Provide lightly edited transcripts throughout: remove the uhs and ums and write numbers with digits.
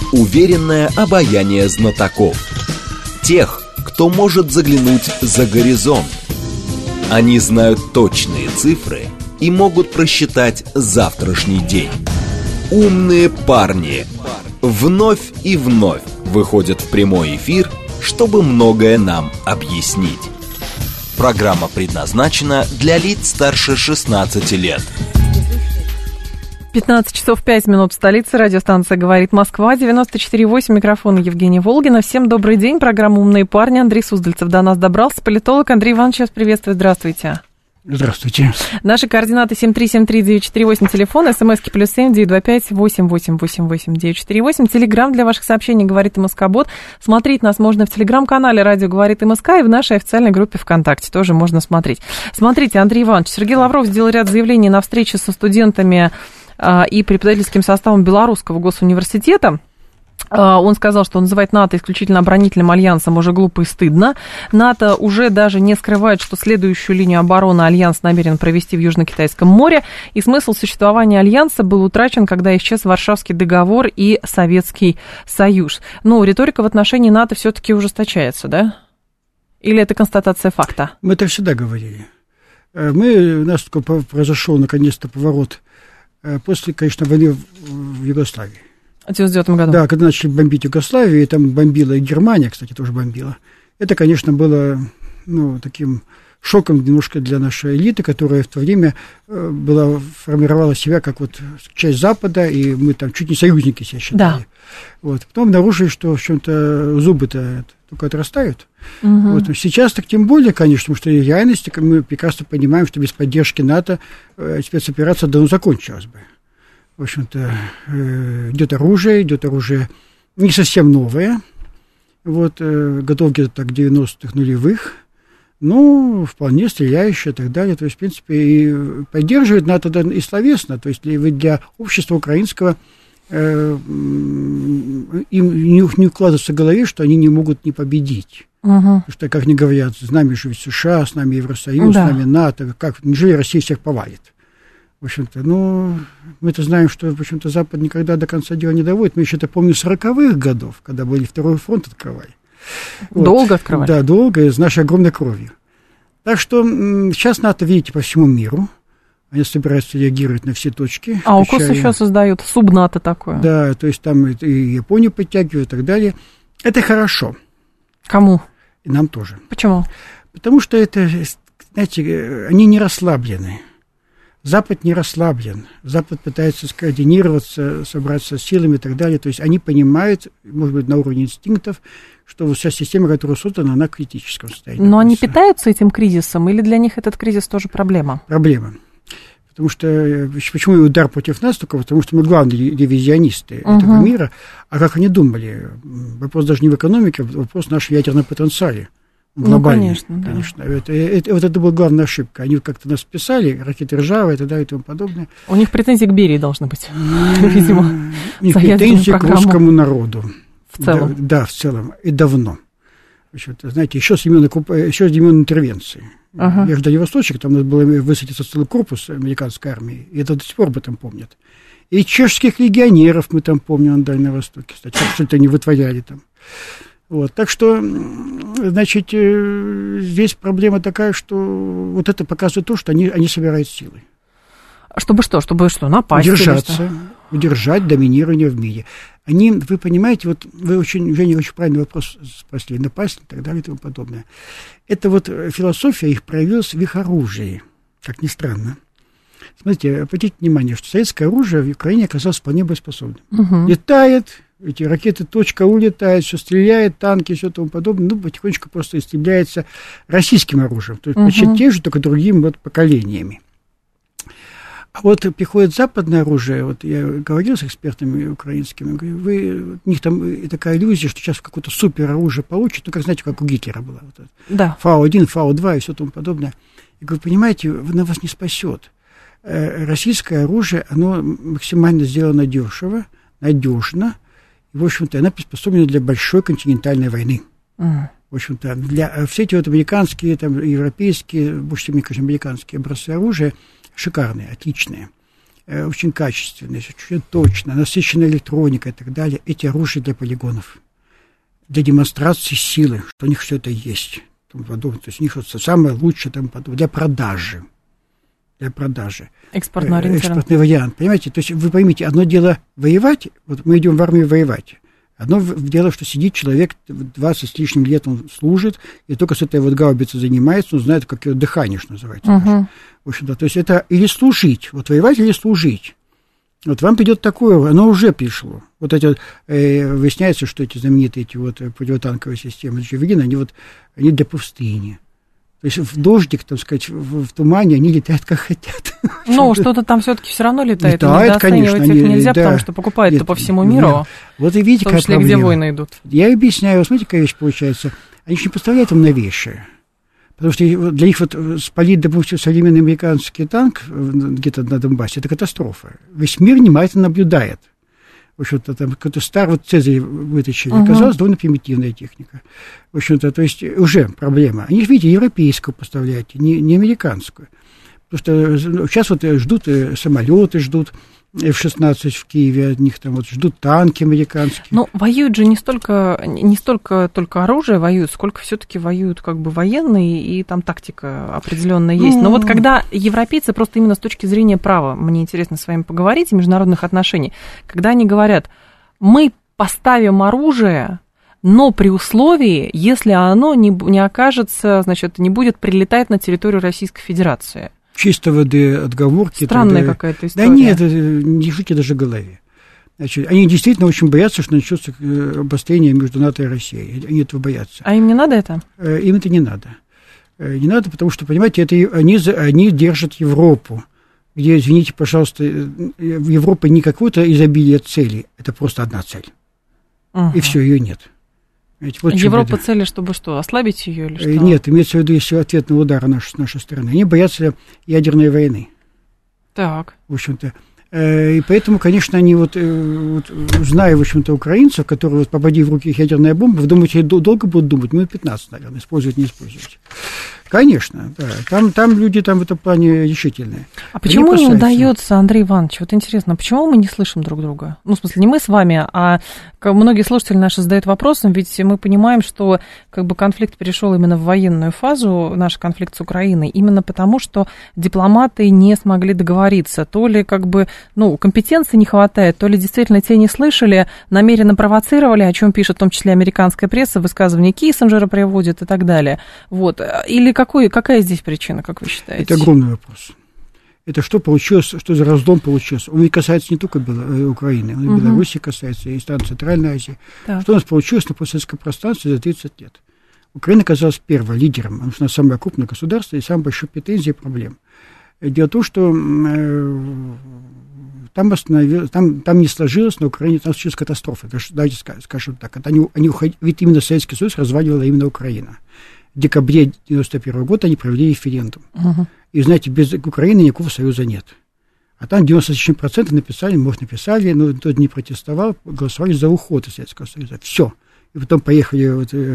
уверенное обаяние знатоков. Тех, кто может заглянуть за горизонт. Они знают точные цифры и могут просчитать завтрашний день. Умные парни вновь и вновь выходят в прямой эфир, чтобы многое нам объяснить. Программа предназначена для лиц старше 16 лет. 15 часов 5 минут в столице. Радиостанция «Говорит Москва», 94,8, микрофон Евгения Волгина. Всем добрый день. Программа «Умные парни». Андрей Суздальцев до нас добрался. Политолог Андрей Иванович, вас приветствую. Здравствуйте. Здравствуйте. Наши координаты 7373948, телефон, смски +7 925 8888 948. Телеграм для ваших сообщений «Говорит МСК-бот». Смотреть нас можно в телеграм-канале «Радио говорит МСК» и в нашей официальной группе ВКонтакте тоже можно смотреть. Смотрите, Андрей Иванович, Сергей Лавров сделал ряд заявлений на встрече со студентами и преподавательским составом Белорусского госуниверситета. Он сказал, что он называет НАТО исключительно оборонительным альянсом уже глупо и стыдно. НАТО уже даже не скрывает, что следующую линию обороны альянс намерен провести в Южно-Китайском море. И смысл существования альянса был утрачен, когда исчез Варшавский договор и Советский Союз. Но риторика в отношении НАТО все-таки ужесточается, да? Или это констатация факта? Мы это всегда говорили. У нас произошел наконец-то поворот после, конечно, войны в Югославии. В 1999 году. Да, когда начали бомбить Югославию, и там бомбила и Германия, кстати, тоже бомбила. Это, конечно, было таким шоком немножко для нашей элиты, которая в то время формировала себя как вот часть Запада, и мы там чуть не союзники себя считали. Да. Вот. Потом обнаружили, что в чем-то зубы-то только отрастают. Угу. Вот. Сейчас так тем более, конечно, потому что в реальности мы прекрасно понимаем, что без поддержки НАТО спецоперация давно закончилась бы. В общем-то, идет оружие не совсем новое, вот, готов где-то так 90-х нулевых, но вполне стреляющее и так далее. То есть, в принципе, и поддерживает НАТО и словесно, то есть для общества украинского им не укладывается в голове, что они не могут не победить. Угу. Потому что, как они говорят, с нами же США, с нами Евросоюз, да. С нами НАТО, неужели Россия всех повалит? В общем-то, мы-то знаем, что, в общем-то, Запад никогда до конца дела не доводит. Мы еще это помним 40-х годов, когда были Второй фронт открывали. Долго открывали? Да, долго, с нашей огромной кровью. Так что сейчас НАТО, видите, по всему миру. Они собираются реагировать на все точки. А УКОС еще создают, субнато такое. Да, то есть там и Японию подтягивают и так далее. Это хорошо. Кому? И нам тоже. Почему? Потому что это, знаете, они не расслаблены. Запад не расслаблен. Запад пытается скоординироваться, собраться с силами и так далее. То есть они понимают, может быть, на уровне инстинктов, что вот вся система, которая создана, она в критическом состоянии. Но они питаются этим кризисом, или для них этот кризис тоже проблема? Проблема. Потому что, почему удар против нас только? Потому что мы главные дивизионисты этого мира. А как они думали? Вопрос даже не в экономике, вопрос в нашем ядерном потенциале. Глобальный, конечно. Да. Это была главная ошибка. Они как-то нас писали, ракеты ржавые и так далее и тому подобное. У них претензии к Берии должны быть, видимо. У них претензии к русскому народу. В целом? Да, в целом. И давно. Знаете, еще с времен интервенции. Я же дальневосточник, там надо было высадиться целый корпус американской армии, и это до сих пор об этом помнят. И чешских легионеров мы там помним на Дальнем Востоке, кстати, что-то они вытворяли там. Вот, так что, значит, здесь проблема такая, что вот это показывает то, что они собирают силы. Чтобы что? Напасть? Удержать доминирование в мире. Вы понимаете, вот вы Женя, очень правильный вопрос спросили, напасть и так далее и тому подобное. Это вот философия их проявилась в их оружии, как ни странно. Смотрите, обратите внимание, что советское оружие в Украине оказалось вполне боеспособным. Летает, эти ракеты .у летают, все стреляет, танки, все тому подобное, потихонечку просто истребляется российским оружием, то есть почти те же, только другими поколениями. А вот приходит западное оружие, вот я говорил с экспертами украинскими, говорю, у них там такая иллюзия, что сейчас какое-то супероружие получат, как, знаете, как у Гитлера было. Вот да. Фау-1, Фау-2 и все тому подобное. Я говорю, понимаете, она вас не спасет. Российское оружие, оно максимально сделано дешево, надежно, и, в общем-то, она приспособлена для большой континентальной войны. В общем-то, все эти вот американские, там, европейские, больше всего, мне кажется, американские образцы оружия шикарные, отличные. очень качественные, очень точно, насыщенная электроника и так далее. Эти оружия для полигонов, для демонстрации силы, что у них все это есть. То есть у них самое лучшее для продажи. Экспортный вариант, понимаете? То есть вы поймите, одно дело воевать, вот мы идем в армию воевать. Одно дело, что сидит человек, 20 с лишним лет он служит, и только с этой вот гаубицей занимается, он знает, как ее дыхание, что называется. В общем-то, то есть это или служить, вот воевать или служить. Вот вам придет такое, оно уже пришло. Вот эти выясняется, что эти знаменитые противотанковые системы Джавелин, они для пустыни. То есть в дождик, так сказать, в тумане они летают как хотят. Ну, что-то там все-таки все равно летает. Летает, конечно. Их нельзя, потому что покупают по всему миру. Да. Вот и видите, в том числе, где войны идут. Я объясняю, смотрите, какая вещь получается. Они же не представляют им новейшее. Потому что для них спалить, допустим, современный американский танк где-то на Донбассе, это катастрофа. Весь мир внимательно наблюдает. В общем-то, там какой-то старый Цезарь вытащили. Оказалась довольно примитивная техника. В общем-то, то есть уже проблема. Они, видите, европейскую поставляют, не американскую. Потому что сейчас вот ждут самолеты, ждут F-16 в Киеве от них, там вот ждут танки американские. Ну, воюют же не столько только оружие воюют, сколько все-таки воюют как бы военные, и там тактика определенная есть. Но вот когда европейцы, просто именно с точки зрения права, мне интересно с вами поговорить, и международных отношений, когда они говорят, мы поставим оружие, но при условии, если оно не окажется, значит, не будет прилетать на территорию Российской Федерации. Чисто воды отговорки. Странная какая-то история. Да нет, не держите даже в голове. Значит, они действительно очень боятся, что начнется обострение между НАТО и Россией. Они этого боятся. А им не надо это? Им это не надо. Не надо, потому что, понимаете, они держат Европу, где, извините, пожалуйста, в Европе не какое-то изобилие целей, это просто одна цель. И все, ее нет. Вот Европа цели, чтобы что, ослабить ее или что? Нет, имеется в виду, если ответный удар с нашей стороны. Они боятся ядерной войны. Так. В общем-то. И поэтому, конечно, они зная, в общем-то, украинцев, которые попади в руки их ядерная бомба, вы думаете, долго будут думать? Минут 15, наверное, использовать, не использовать. Конечно, да. Там люди в этом плане решительные. А почему не удается, Андрей Иванович, вот интересно, почему мы не слышим друг друга? Ну, в смысле, не мы с вами, а многие слушатели наши задают вопросом, ведь мы понимаем, что как бы конфликт перешел именно в военную фазу, наш конфликт с Украиной, именно потому, что дипломаты не смогли договориться, то ли как бы, компетенции не хватает, то ли действительно те не слышали, намеренно провоцировали, о чем пишет в том числе американская пресса, высказывания Киссинджера приводит и так далее. Вот. Или какая здесь причина, как вы считаете? Это огромный вопрос. Это что получилось, что за раздом получился? Он не касается не только Украины, он и Беларуси касается, и стран Центральной Азии. Так. Что у нас получилось на постсоветском пространстве за 30 лет? Украина оказалась первым лидером, потому что она самое крупное государство и самая большая претензия и проблем. Дело в том, что там не сложилось на Украине, там случилась катастрофа. Давайте скажем так. Ведь именно Советский Союз разваливала именно Украина. В декабре 1991 года они провели референдум. И, знаете, без Украины никакого союза нет. А там 97% написали, но тот не протестовал, голосовали за уход из Советского Союза. Все. И потом поехали,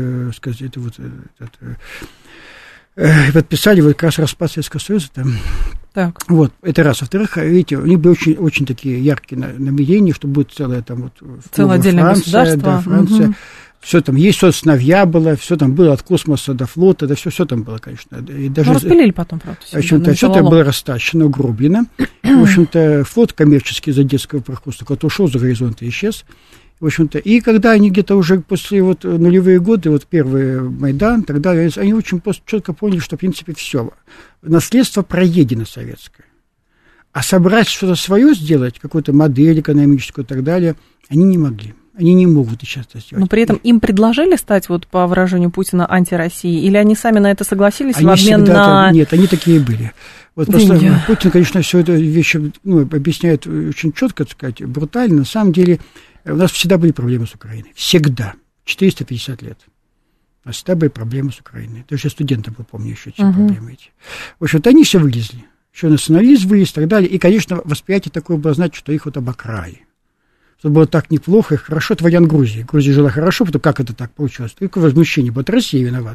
подписали как раз распад Советского Союза. Так. Вот, это раз. Во-вторых, видите, у них были очень, очень такие яркие намерения, что будет целое отдельное государство. Да, Франция. Все там есть, сосновья было, все там было от космоса до флота, да все там было, конечно. И даже, распилили потом, правда. В общем-то, все это было растащено, угроблено. В общем-то, флот коммерческий из Одесского пароходства куда-то ушел за горизонт и исчез. В общем-то, и когда они где-то уже после нулевые годы, первый Майдан, тогда они очень четко поняли, что, в принципе, все. Наследство проедено советское. А собрать что-то свое сделать, какую-то модель экономическую и так далее, они не могли. Они не могут сейчас это сделать. Но при этом им предложили стать, по выражению Путина, антироссией? Или они сами на это согласились в обмен на... Нет, они такие были. Просто Путин, конечно, все это вещи объясняет очень четко, так сказать, брутально. На самом деле у нас всегда были проблемы с Украиной. Всегда. 450 лет. У нас всегда были проблемы с Украиной. Даже я студентом был, помню, еще эти проблемы эти. В общем-то, они все вылезли. Еще национализм вылез и так далее. И, конечно, восприятие такое было, значит, что их обокрали. Что было так неплохо и хорошо. Это вариант Грузии. Грузия жила хорошо, потому как это так получилось? Только возмущение. Вот Россия виновата.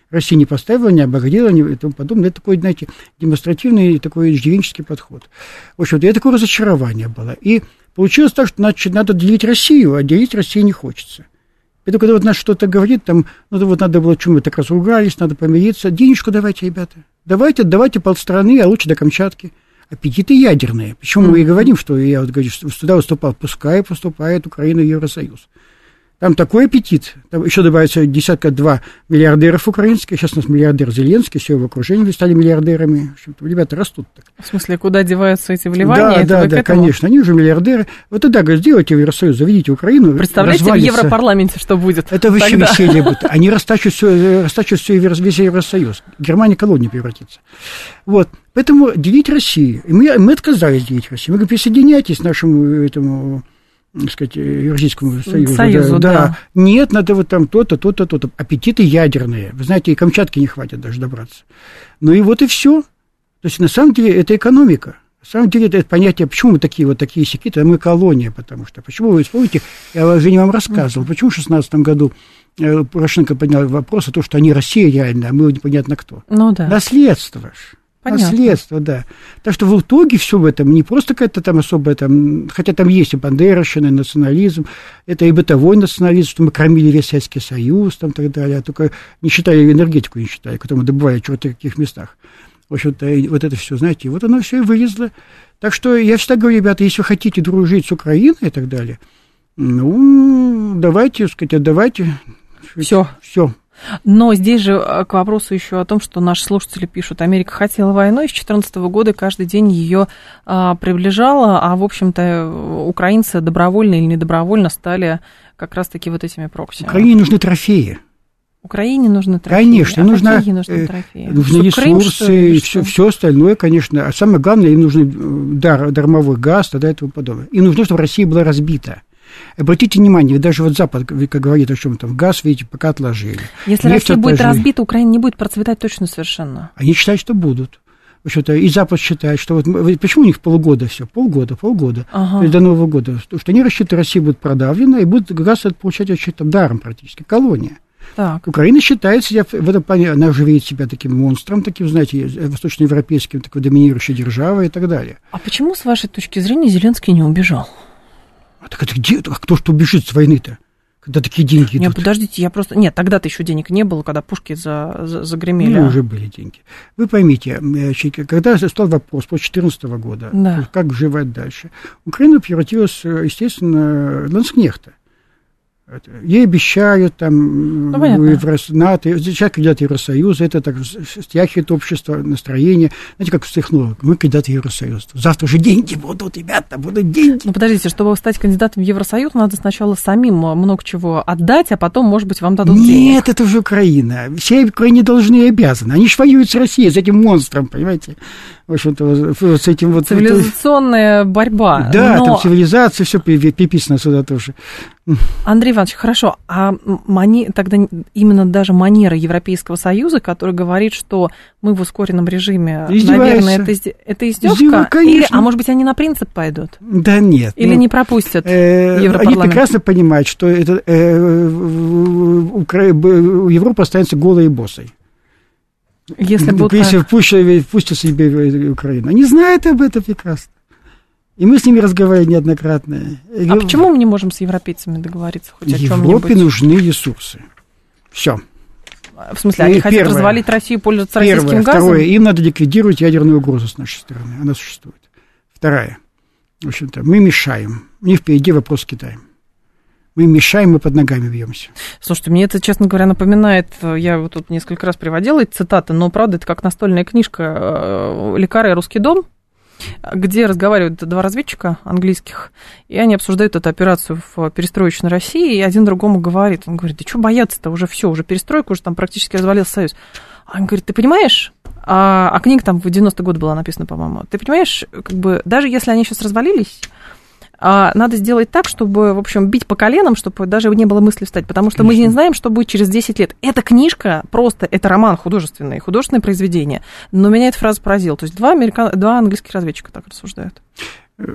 Россия не поставила, не обогрела, и тому подобное. Это такой, знаете, демонстративный такой иждивенческий подход. В общем-то, это такое разочарование было. И получилось так, что надо делить Россию, а делить Россию не хочется. Поэтому, когда вот нас что-то говорит, там, ну, вот надо было, чем мы так разругались, надо помириться, денежку давайте, ребята. Давайте полстраны, а лучше до Камчатки. Аппетиты ядерные. Почему мы и говорим, что я вот говорю, что сюда выступал, пускай поступает Украина в Евросоюз. Там такой аппетит. Там еще добавится десятка-два миллиардеров украинских. Сейчас у нас миллиардер Зеленский, все в окружении стали миллиардерами. В общем-то, ребята растут так. В смысле, куда деваются эти вливания? Да, конечно. Они уже миллиардеры. Вот тогда, говорят, сделайте Евросоюз, заведите Украину. Представляете, в Европарламенте что будет? Это вообще веселье будет. Они растащат весь Евросоюз. Германия колония превратится. Вот. Поэтому делить Россию. И мы отказались делить Россию. Мы говорим, присоединяйтесь к нашему этому, так сказать, Евразийскому союзу. Да. Нет, надо вот там то-то, то-то, то-то. Аппетиты ядерные. Вы знаете, и Камчатки не хватит даже добраться. Ну и вот и все. То есть, на самом деле, это экономика. На самом деле, это понятие, почему мы такие сики-то, мы колония, потому что. Почему вы вспомните, я уже вам рассказывал, почему в 2016 году Порошенко поднял вопрос о том, что они Россия реально, а мы непонятно кто. Ну да. Наследство ж. Понятно. Наследство, да. Так что в итоге все в этом не просто какая-то там особая, там, хотя там есть и бандеровщина, и национализм, это и бытовой национализм, что мы кормили весь Советский Союз, там, и так далее, только не считая энергетику, не считая, которую мы добывали в черти каких местах. В общем-то, вот это все, знаете, вот оно все и вылезло. Так что я всегда говорю, ребята, если вы хотите дружить с Украиной и так далее, ну, давайте, так сказать, отдавайте. Все. Но здесь же к вопросу еще о том, что наши слушатели пишут, Америка хотела войну, и с 2014 года каждый день ее приближала, а, в общем-то, украинцы добровольно или недобровольно стали как раз-таки вот этими прокси. Украине нужны трофеи. Украине нужны трофеи. Конечно, нужны трофеи? Нужны ресурсы и все остальное, конечно. А самое главное, им нужен дармовой газ, тогда и тому подобное. Им нужно, чтобы Россия была разбита. Обратите внимание, даже вот Запад, как говорит о чем там, газ, видите, пока отложили. Если Россия будет разбита, Украина не будет процветать точно совершенно. Они считают, что будут. В общем-то, и Запад считает, что вот почему у них полгода все, полгода, ага. До Нового года, что они рассчитывают, Россия будет продавлена, и будет газ получать вообще там даром практически, колония. Так. Украина считает себя, в этом плане, она уже видит себя таким монстром, таким, знаете, восточноевропейским, такой доминирующей державой и так далее. А почему, с вашей точки зрения, Зеленский не убежал? Так это где? А кто что убежит с войны-то? Когда такие деньги идут? Нет, подождите, я просто... Нет, тогда-то еще денег не было, когда пушки загремели. Ну, уже были деньги. Вы поймите, когда стал вопрос после 2014 года, да. Как выживать дальше, Украина превратилась, естественно, в ланскнехта. Ей обещают там НАТО, сейчас кандидаты Евросоюза, это так стяхивает общество, настроение. Знаете, как встряхнуло? Мы кандидаты Евросоюза. Завтра же деньги будут, ребята, будут деньги. Ну, подождите, чтобы стать кандидатом в Евросоюз, надо сначала самим много чего отдать, а потом, может быть, вам дадут денег. Нет, это уже Украина. Все Украине должны и обязаны. Они же воюют с Россией, с этим монстром, понимаете? В общем-то, с этим вот... Цивилизационная борьба. Да, там цивилизация, все приписано сюда тоже. Андрей Иванович, хорошо, а тогда именно даже манера Европейского Союза, который говорит, что мы в ускоренном режиме, наверное, это издевка? Или, а может быть, они на принцип пойдут? Да нет. Или не пропустят Европарламент? Они прекрасно понимают, что Европа останется голой и босой. Если впустят себе Украину. Они знают об этом прекрасно. И мы с ними разговаривали неоднократно. А почему мы не можем с европейцами договориться хоть о чем-нибудь? Европе нужны ресурсы. Все. В смысле, они хотят развалить Россию, пользоваться российским газом? Второе, им надо ликвидировать ядерную угрозу с нашей стороны. Она существует. Вторая. В общем-то, мы мешаем. Не впереди вопрос с Китаем. Мы мешаем, мы под ногами бьемся. Слушайте, мне это, честно говоря, напоминает, я вот тут несколько раз приводила эти цитаты, но, правда, это как настольная книжка «Лекарь и русский дом», где разговаривают два разведчика английских, и они обсуждают эту операцию в перестроечной России, и один другому говорит, он говорит, да что бояться-то, уже все, уже перестройка, уже там практически развалился Союз. А он говорит, ты понимаешь, а книга там в 90-й год была написана, по-моему, ты понимаешь, как бы, даже если они сейчас развалились, надо сделать так, чтобы, в общем, бить по коленам, чтобы даже не было мысли встать, потому что мы не знаем, что будет через 10 лет. Эта книжка просто, это роман художественное произведение, но меня эта фраза поразила. То есть два английских разведчика так рассуждают. Я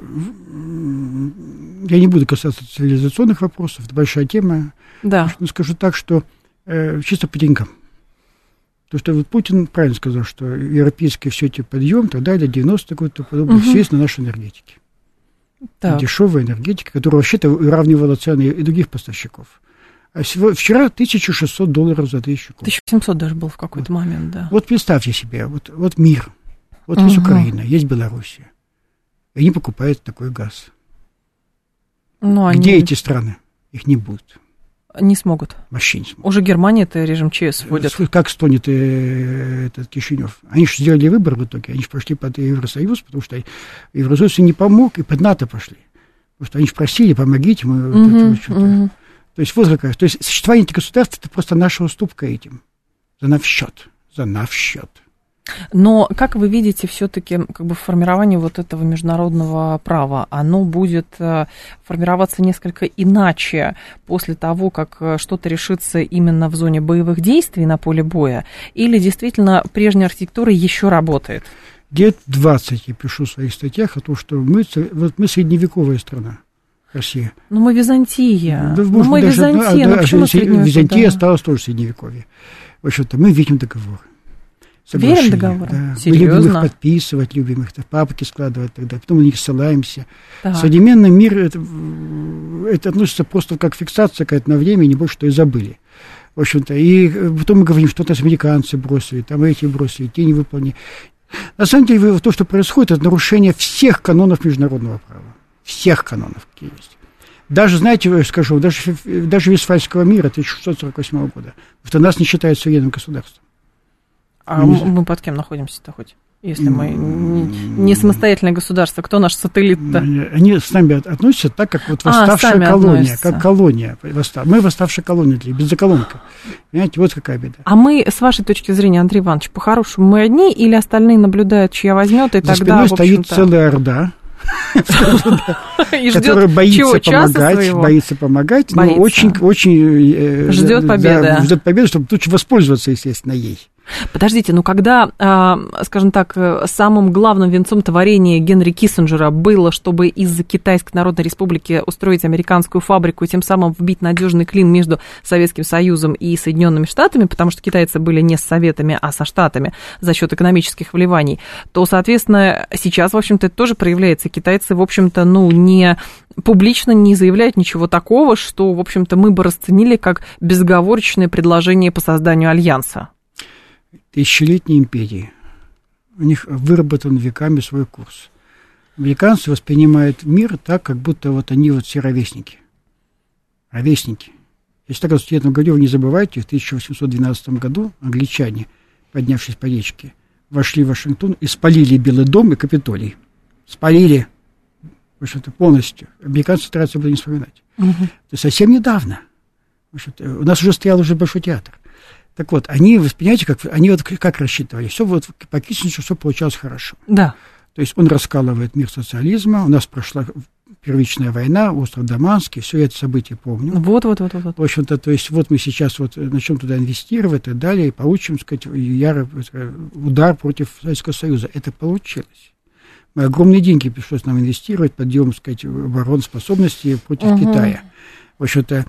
не буду касаться цивилизационных вопросов, это большая тема. Да. Но скажу так, что чисто по деньгам. Потому что вот Путин правильно сказал, что европейский все эти подъем, тогда для 90-х годов подобное, все есть на нашей энергетике. Дешевая энергетика, которая вообще-то выравнивала цены и других поставщиков. А вчера $1600 за 1000 кубов. 1700 даже был в какой-то момент, да. Вот представьте себе, вот мир. Вот есть Украина, есть Белоруссия. И они покупают такой газ. Где эти страны? Их не будет. Не смогут. Вообще не смогут. Уже Германия это режим ЧС вводит. Как стонет этот Кишинев? Они же сделали выбор в итоге. Они же пошли под Евросоюз, потому что Евросоюз им не помог, и под НАТО пошли. Потому что они же просили, помогите. То есть вот какая. То есть существование этих государств это просто наша уступка этим. За наш счет. Но как вы видите, все-таки как бы формирование вот этого международного права, оно будет формироваться несколько иначе после того, как что-то решится именно в зоне боевых действий на поле боя, или действительно прежняя архитектура еще работает? Лет 20 я пишу в своих статьях о том, что мы средневековая страна, Россия. Ну, мы Византия. Да, мы Византия, почему средневековье? Византия осталась тоже средневековье. В общем-то, мы видим договор. Верим в договоры? Да. Серьезно? Мы любим их подписывать, любим их в папки складывать тогда, потом на них ссылаемся. Так. Современный мир, это относится просто как фиксация какая-то на время, не больше, что и забыли. В общем-то, и потом мы говорим, что нас американцы бросили, там эти бросили, те не выполнили. На самом деле, то, что происходит, это нарушение всех канонов международного права. Всех канонов, какие есть. Даже, знаете, я скажу, даже Вестфальского мира 1648 года, потому что нас не считают суверенным государством. А мы под кем находимся-то хоть? Если мы не самостоятельное государство, кто наш сателлит-то? Они с нами относятся так, как вот восставшая колония. Как колония. Мы восставшая колония, бензоколонка. Понимаете, вот какая беда. А мы, с вашей точки зрения, Андрей Иванович, по-хорошему, мы одни или остальные наблюдают, чья возьмет, и за тогда, спиной стоит целая орда, которая боится помогать, но очень ждет победы. Ждет победы, чтобы тут же воспользоваться, естественно, ей. Подождите, ну когда, скажем так, самым главным венцом творения Генри Киссинджера было, чтобы из Китайской Народной Республики устроить американскую фабрику и тем самым вбить надежный клин между Советским Союзом и Соединенными Штатами, потому что китайцы были не с Советами, а со Штатами за счет экономических вливаний, то, соответственно, сейчас, в общем-то, это тоже проявляется. Китайцы, в общем-то, не публично не заявляют ничего такого, что, в общем-то, мы бы расценили как безоговорочное предложение по созданию альянса. Тысячелетние империи. У них выработан веками свой курс. Американцы воспринимают мир так, как будто вот они вот все ровесники. Ровесники. Если так в 19 году, вы не забывайте, в 1812 году англичане, поднявшись по речке, вошли в Вашингтон и спалили Белый дом и Капитолий. Спалили. В общем-то, полностью. Американцы стараются об этом не вспоминать. То есть совсем недавно. В общем-то, у нас уже стоял Большой театр. Так вот, они, воспринимаете, как рассчитывали. Все вот по Киссинджеру все получалось хорошо. Да. То есть он раскалывает мир социализма. У нас прошла первичная война, остров Даманский, все это события помню. Вот. В общем-то, то есть вот мы сейчас вот начнем туда инвестировать и так далее, и получим, так сказать, ярый удар против Советского Союза. Это получилось. Огромные деньги пришлось нам инвестировать, подъем, так сказать, обороноспособности против Китая. В общем-то,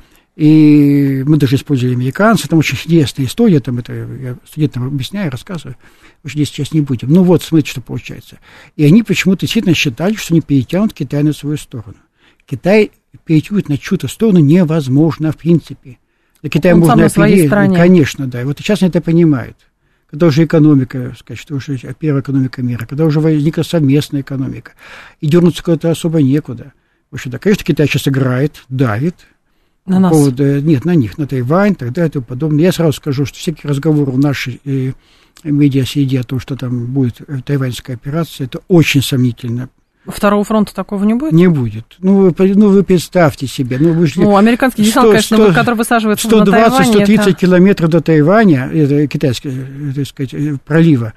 и мы даже использовали американцев, там очень интересная история, там это я студентам объясняю, рассказываю, очень здесь сейчас не будем. Ну вот, смотрите, что получается. И они почему-то действительно считали, что они перетянут Китай на свою сторону. Китай перетянуть на чью-то сторону невозможно, в принципе. На Китай он можно оперировать, конечно, да. И вот сейчас они это понимают. Когда уже экономика, сказать, что уже первая экономика мира, когда уже возникла совместная экономика, и дернуться куда-то особо некуда. В общем, да, конечно, Китай сейчас играет, давит. На нас? Нет, на них, на Тайвань, так далее и тому подобное. Я сразу скажу, что всякие разговоры в нашей медиа-среде о том, что там будет тайваньская операция, это очень сомнительно. Второго фронта такого не будет? Не будет. Вы представьте себе. Американский десант, конечно, который высаживается на Тайване. 120-130 километров до Тайваня, это китайского, так сказать, пролива.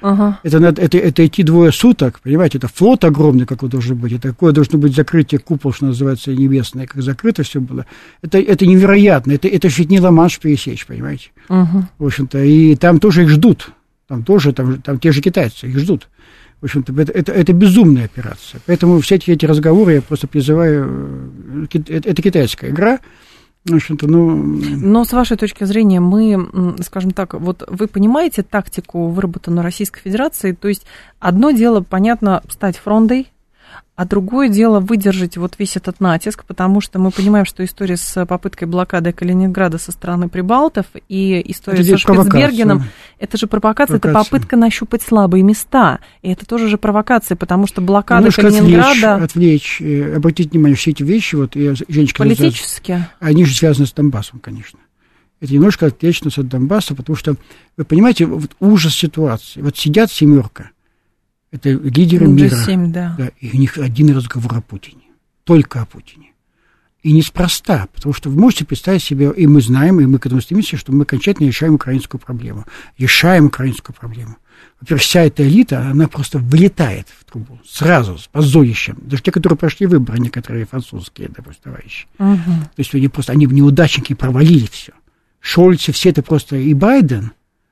Это идти 2 суток, понимаете, это флот огромный, какой должен быть. Это такое должно быть закрытие купол, что называется, небесное, как закрыто все было. Это невероятно. Это же не Ла-Манш пересечь, понимаете. В общем-то, и там тоже их ждут. Там те же китайцы их ждут. В общем-то, это безумная операция. Поэтому все эти разговоры я просто призываю... Это китайская игра. В общем-то, Но с вашей точки зрения, мы, скажем так, вот вы понимаете тактику, выработанную Российской Федерацией? То есть одно дело, понятно, стать фрондой, а другое дело выдержать вот весь этот натиск, потому что мы понимаем, что история с попыткой блокады Калининграда со стороны прибалтов и история со Шпицбергеном, это же провокация, это попытка нащупать слабые места. И это тоже же провокация, потому что блокада Калининграда... Отвлечь, обратите внимание, все эти вещи, вот я, Женечка, политически, они же связаны с Донбассом, конечно. Это немножко отвлечь нас от Донбасса, потому что, вы понимаете, вот ужас ситуации. Вот сидят семерка. Это лидеры мира. G7, да. И у них один разговор о Путине. Только о Путине. И неспроста, потому что вы можете представить себе, и мы знаем, и мы к этому стремимся, что мы окончательно решаем украинскую проблему. Решаем украинскую проблему. Во-первых, вся эта элита, она просто вылетает в трубу. Сразу, с позорищем. Даже те, которые прошли выборы, некоторые французские, допустим, товарищи. То есть они неудачники, провалили все. Шольц, все это просто и Байден,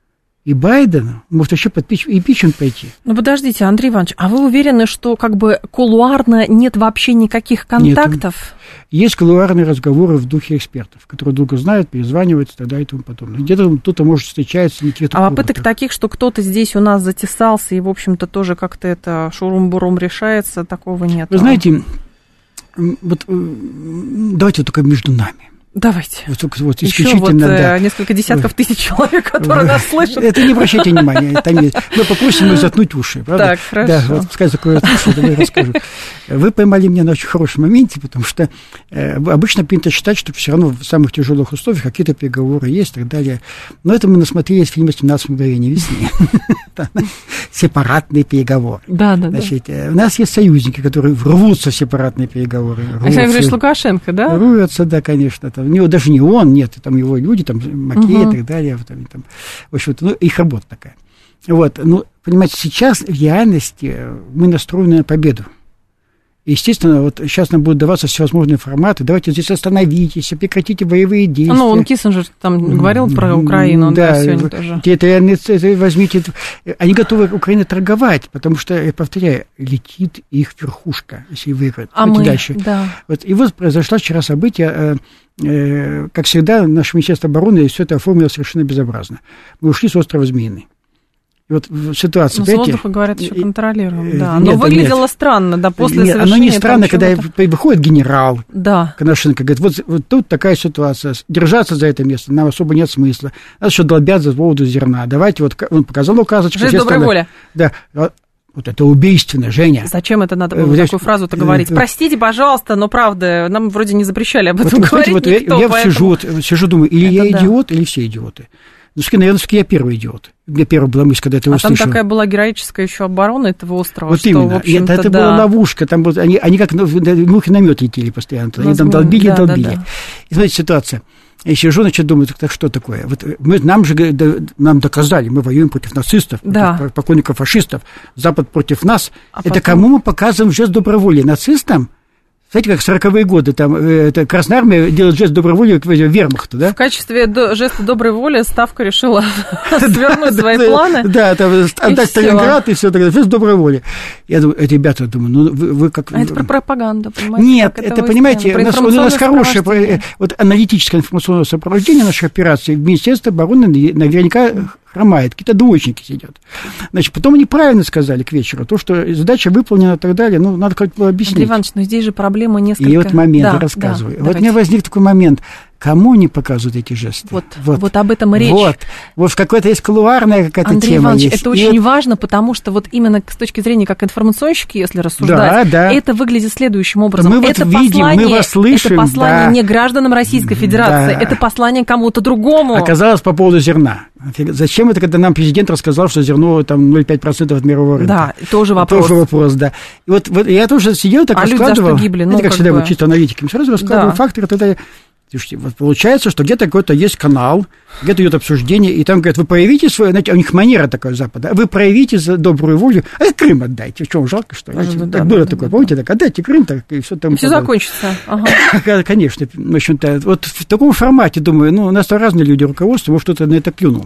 может еще под импичмент пойти. Ну, подождите, Андрей Иванович, а вы уверены, что как бы кулуарно нет вообще никаких контактов? Нет. Есть кулуарные разговоры в духе экспертов, которые долго знают, перезванивают и так далее и тому подобное. Где-то кто-то, может, встречается. А попыток таких, что кто-то здесь у нас затесался и, в общем-то, тоже как-то это шурум-бурум решается, такого нет? Вы знаете, вот давайте только между нами. Давайте. Вот еще вот несколько десятков тысяч человек, которые нас слышат. Это не обращайте внимания. Мы попросим их заткнуть уши, правда? Так, хорошо. Да, вот пускай закроют уши, я расскажу. Вы поймали меня на очень хорошем моменте, потому что обычно принято считать, что все равно в самых тяжелых условиях какие-то переговоры есть и так далее. Но это мы насмотрелись в фильме «17 мгновений весны». Сепаратные переговоры. Да. У нас есть союзники, которые рвутся в сепаратные переговоры. Александр Григорьевич Лукашенко, да? Рвутся, да, конечно. У него даже не он, нет, там его люди, там Макей и так далее. Там, в общем-то, их работа такая. Вот, понимаете, сейчас в реальности мы настроены на победу. Естественно, вот сейчас нам будут даваться всевозможные форматы. Давайте здесь остановитесь, прекратите боевые действия. Он Киссинджер там говорил про Украину, да, сегодня тоже. Это возьмите. Они готовы Украине торговать, потому что, я повторяю, летит их верхушка, если выиграют. Дальше. Да. И вот произошло вчера событие, как всегда, наше Министерство обороны все это оформило совершенно безобразно. Мы ушли с острова Змеиный. И вот ситуация... С воздуха, говорят, еще контролируем, да. Но выглядело странно, да, после совершения... Оно не странно, когда выходит генерал Коношенко, говорит, вот тут такая ситуация, держаться за это место нам особо нет смысла. Нас еще долбят за поводу зерна. Давайте, вот он показал указочку... Жесть доброй воли. Да, вот это убийственно, Женя. Зачем это надо было такую фразу-то говорить? Простите, пожалуйста, но правда, нам вроде не запрещали об этом говорить никто. Я сижу, думаю, или я идиот, или все идиоты. Наверное, я первый идиот. У меня первая была мысль, когда я это услышал. Там такая была героическая еще оборона этого острова. Вот что, именно. В общем-то, это была ловушка. Там они как мухи на мёд летели постоянно. Они там долбили. И смотрите, ситуация. Я сижу, значит, думаю, так что такое? Вот нам доказали, мы воюем против нацистов, против покойников фашистов, Запад против нас. Это кому мы показываем жест доброй воли? Нацистам? Знаете, как в 40-е годы, там, Красная Армия делает жест доброй воли к вермахту, да? В качестве жеста доброй воли Ставка решила свернуть свои планы. Да, там, отдать Сталинград и все, жест доброй воли. Я думаю, эти ребята, вы как... Это про пропаганду, понимаете? Нет, это, понимаете, у нас хорошее аналитическое информационное сопровождение наших операций. Министерство обороны наверняка хромает, какие-то двоечники сидят. Значит, потом они правильно сказали к вечеру, то, что задача выполнена и так далее, надо как-то было объяснить. Андрей Иванович, но здесь же проблема несколько... И вот момент, я рассказываю. Вот у меня возник такой момент, кому они показывают эти жесты? Вот об этом и речь. Вот в какой-то есть кулуарная какая-то Андрей тема Иванович, есть. это очень важно, потому что вот именно с точки зрения как информационщики, если рассуждать, это выглядит следующим образом. Мы это видим, мы вас слышим. Это послание не гражданам Российской Федерации, это послание кому-то другому. Оказалось, по поводу зерна. Зачем это, когда нам президент рассказал, что зерно там 0,5% от мирового рынка? Да, тоже вопрос. Да. И вот я тоже сидел, так раскладывал. Люди за что гибли? Это как всегда, чисто аналитиками. Сразу раскладывал факторы, тогда... Слушайте, вот получается, что где-то какой-то есть канал, где-то идет обсуждение, и там говорят, вы проявите свою, знаете, у них манера такая Запада, вы проявите добрую волю, а Крым отдайте. В чем жалко, что ли? Так было такое, помните, так отдайте Крым, так и все там. Все закончится. Конечно, в общем-то, вот в таком формате, думаю, у нас разные люди руководства, может, кто-то на это плюнул.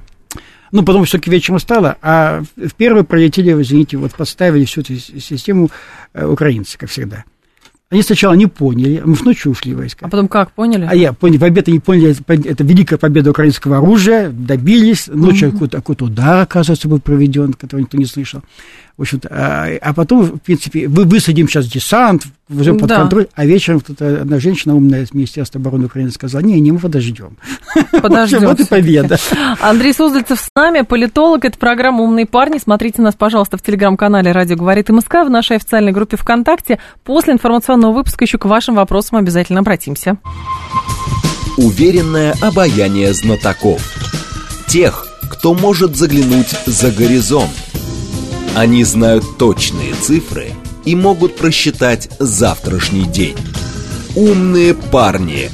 Потом все-таки вечером стало, а в первый пролетели, извините, подставили всю эту систему украинцы, как всегда. Они сначала не поняли, мы ночью ушли войска. А потом как, поняли? А я понял, в обед они поняли, это великая победа украинского оружия, добились, ночью какой-то удар, оказывается, был проведен, которого никто не слышал. В общем-то, а потом, в принципе, высадим сейчас десант, возьмем под контроль, а вечером одна женщина умная из Министерства обороны Украины сказала, не, мы подождем. Подождем. Вот и победа. Андрей Суздальцев с нами, политолог, это программа «Умные парни». Смотрите нас, пожалуйста, в телеграм-канале «Радио говорит МСК», в нашей официальной группе ВКонтакте. После информационного выпуска еще к вашим вопросам обязательно обратимся. Уверенное обаяние знатоков. Тех, кто может заглянуть за горизонт. Они знают точные цифры и могут просчитать завтрашний день. Умные парни.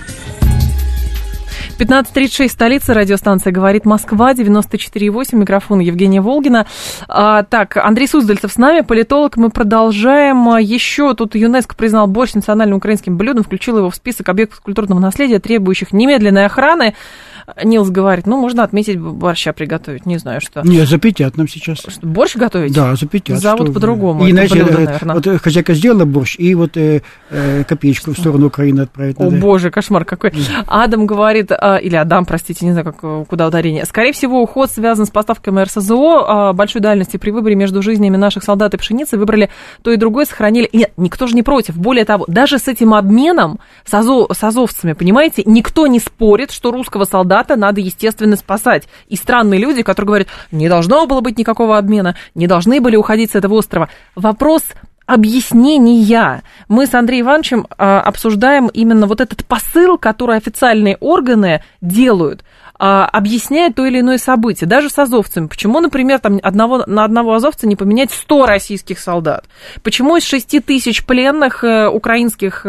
15:36, столица, радиостанция «Говорит Москва», 94,8, микрофон Евгения Волгина. Так, Андрей Суздальцев с нами, политолог. Мы продолжаем. Еще тут ЮНЕСКО признал борщ национальным украинским блюдом, включил его в список объектов культурного наследия, требующих немедленной охраны. Нилс говорит, можно отметить, борща приготовить, не знаю что. Нет, запретят нам сейчас. Что, борщ готовить? Да, запретят. Зовут по-другому. И иначе, вот хозяйка сделала борщ, и вот копеечку в сторону Украины отправить надо. О, боже, кошмар какой. Адам говорит, или Адам, простите, не знаю, куда ударение. Скорее всего, уход связан с поставками РСЗО большой дальности. При выборе между жизнями наших солдат и пшеницы выбрали то и другое, сохранили. Нет, никто же не против. Более того, даже с этим обменом, с азовцами, понимаете, никто не спорит, что русского солдата надо, естественно, спасать. И странные люди, которые говорят, не должно было быть никакого обмена, не должны были уходить с этого острова. Вопрос объяснения. Мы с Андреем Ивановичем обсуждаем именно вот этот посыл, который официальные органы делают, объясняет то или иное событие, даже с азовцами. Почему, например, там на одного азовца не поменять 100 российских солдат? Почему из 6 тысяч пленных украинских,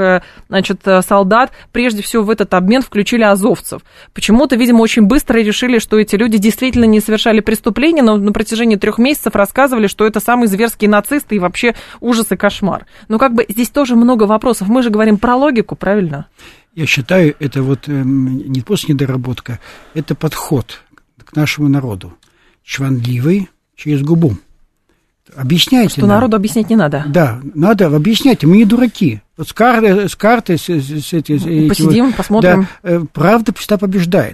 солдат прежде всего в этот обмен включили азовцев? Почему-то, видимо, очень быстро решили, что эти люди действительно не совершали преступления, но на протяжении 3 месяцев рассказывали, что это самые зверские нацисты и вообще ужас и кошмар. Но здесь тоже много вопросов. Мы же говорим про логику, правильно? Я считаю, это вот не просто недоработка, это подход к нашему народу. Чванливый через губу. Объясняйте что нам. Народу объяснять не надо. Да, надо объяснять. Мы не дураки. Вот с картой посидим, посмотрим. Да, правда всегда побеждает.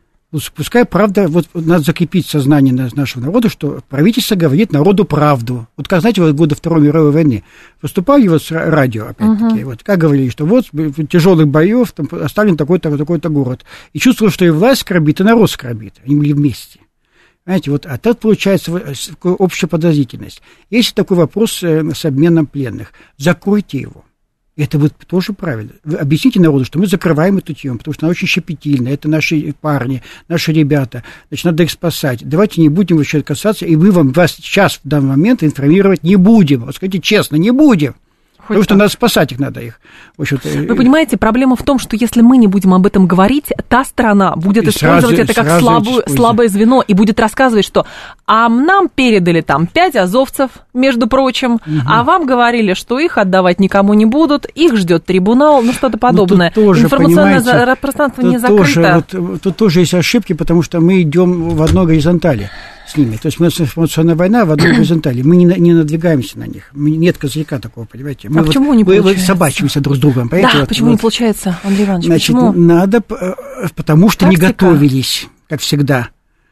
Пускай правда, вот надо закрепить сознание нашего народа, что правительство говорит народу правду. Вот как, знаете, в годы Второй мировой войны выступали вот с радио, опять-таки, вот, как говорили, что вот в тяжелых боев там оставлен такой-то город. И чувствовали, что и власть скорбит, и народ скорбит. Они были вместе. Знаете, вот, а тут получается общая подозрительность. Есть такой вопрос с обменом пленных. Закройте его. Это вот тоже правильно. Вы объясните народу, что мы закрываем эту тему, потому что она очень щепетильная. Это наши парни, наши ребята. Значит, надо их спасать. Давайте не будем вообще касаться, и мы вас сейчас, в данный момент, информировать не будем. Вот скажите честно, не будем. Потому что надо спасать их, надо их. В общем-то, вы понимаете, проблема в том, что если мы не будем об этом говорить, та страна будет использовать это как слабое звено и будет рассказывать, что нам передали там 5 азовцев, между прочим, а вам говорили, что их отдавать никому не будут, их ждет трибунал, что-то подобное. Тоже, информационное пространство не закрыто. Тут тоже есть ошибки, потому что мы идем в одной горизонтали с ними. То есть мы информационная война в одной горизонтали. Мы не надвигаемся на них. Нет козырька такого, понимаете? Мы почему не получается? Мы собачимся друг с другом. Да, почему не получается, Андрей Иванович? Значит, почему? Надо, потому что Тактика. не готовились, как всегда.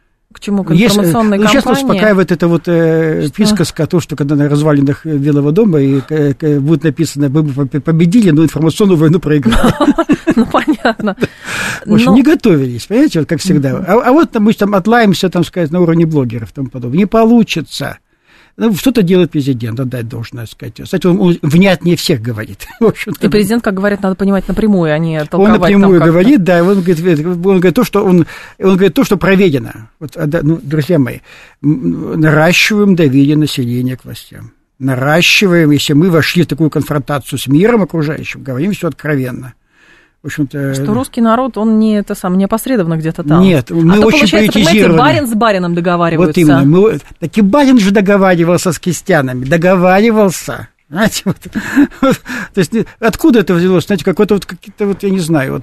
К чему? К информационной кампании? Сейчас успокаивает эта вот присказка о том, что когда на развалинах Белого дома и будет написано, мы победили, но информационную войну проиграли. Ну, понятно. В общем, не готовились, понимаете, вот как всегда. А вот мы там отлаемся, там сказать, на уровне блогеров и тому подобное. Не получится. Что-то делает президент, отдать должное, сказать. Кстати, он внятнее всех говорит. И президент, как говорят, надо понимать напрямую, а не толковать. Он напрямую говорит, да, он говорит то, что проведено. Вот, друзья мои, наращиваем доверие населения к властям. Наращиваем, если мы вошли в такую конфронтацию с миром окружающим, говорим все откровенно. В общем-то, что русский народ, он не опосредованно где-то там. Нет, мы очень политизированы. Барин с барином договариваются. Вот именно. Так и барин же договаривался с крестьянами. Договаривался. Знаете, то есть откуда это взялось? Знаете, какое-то я не знаю,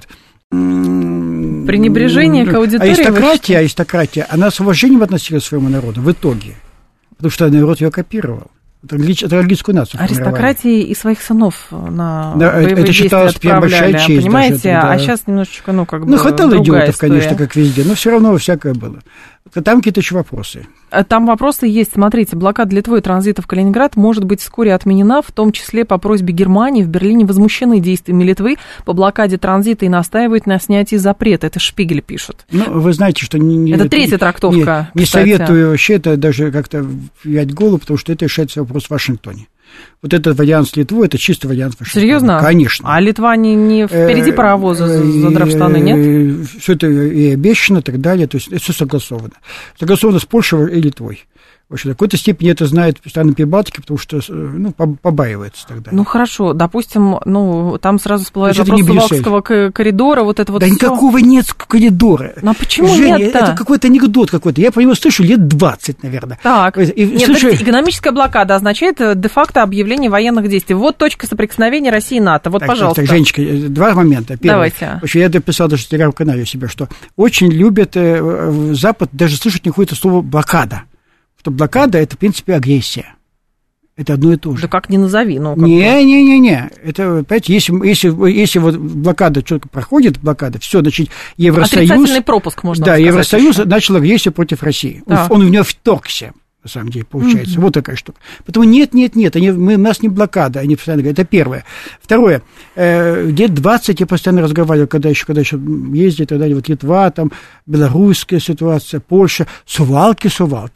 пренебрежение к аудитории. Аристократия, она с уважением относилась к своему народу в итоге. Потому что народ ее копировал. трагическую нацию аристократии и своих сынов на боевые это считалось прям большая честь. Понимаете, даже, а сейчас немножечко, хватало идиотов, история. Конечно, как везде, но все равно всякое было. Там какие-то еще вопросы. Там вопросы есть. Смотрите, блокада Литвы и транзита в Калининград может быть вскоре отменена, в том числе по просьбе Германии. В Берлине возмущены действиями Литвы по блокаде транзита и настаивают на снятии запрета. Это Шпигель пишет. Вы знаете, что... Это третья трактовка. Не советую вообще это даже как-то взять голову, потому что это решается вопрос в Вашингтоне. Вот этот вариант с Литвой, это чисто вариант Вашингтона. Серьезно? Конечно. А Литва не впереди паровоза, задрав штаны, нет? Все это и обещано, и так далее, то есть это все согласовано. Согласовано с Польшей и Литвой. В общем, в какой-то степени это знают страны Прибалтики, потому что, побаиваются тогда. Хорошо, допустим, там сразу всплывает вопрос Сувалкского коридора, вот это вот. Да никакого нет коридора. А почему Женя, нет-то? Это какой-то анекдот какой-то. Я про него слышу лет 20, наверное. Так, экономическая блокада означает де-факто объявление военных действий. Вот точка соприкосновения России и НАТО. Вот, пожалуйста. Так, Женечка, два момента. Первый. Давайте. Я дописал даже в телеграм-канале у себя, что очень любят Запад даже слышать не какое-то слово «блокада». Что блокада – это, в принципе, агрессия. Это одно и то же. Да как ни назови. Не. Это, понимаете, если вот блокада, что-то проходит, блокада, все, значит, Евросоюз... Отрицательный пропуск, можно сказать. Да, Евросоюз начал агрессию против России. Да. Он в нее вторгся. На самом деле, получается. Вот такая штука. Поэтому нет, у нас не блокада, они постоянно говорят. Это первое. Второе. Лет 20 я постоянно разговаривал, когда еще ездили, тогда вот Литва, там, белорусская ситуация, Польша, Сувалки.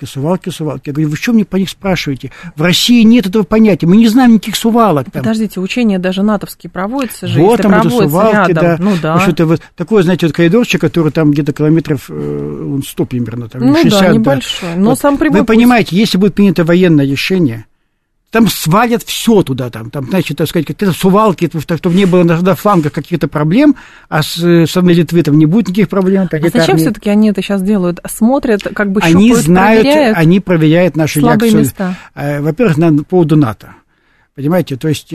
Я говорю, вы что мне по них спрашиваете? В России нет этого понятия, мы не знаем никаких Сувалок. Там. Подождите, учения даже натовские проводятся же, вот если там проводятся Сувалки, рядом. Да. Что-то вот такое, знаете, вот коридорчик, который там где-то километров 100 примерно, там, 60. Да, небольшой, но вот. сам прямой Вы понимаете, если будет принято военное решение, там свалят все туда, там, значит, так сказать, какие-то Сувалки, чтобы не было на флангах каких-то проблем, а с стороны Литвы там не будет никаких проблем. А зачем все-таки они это сейчас делают? Смотрят, как бы щупают, они знают, проверяют, они проверяют наши слабые реакции. Места. Во-первых, по поводу НАТО. Понимаете, то есть...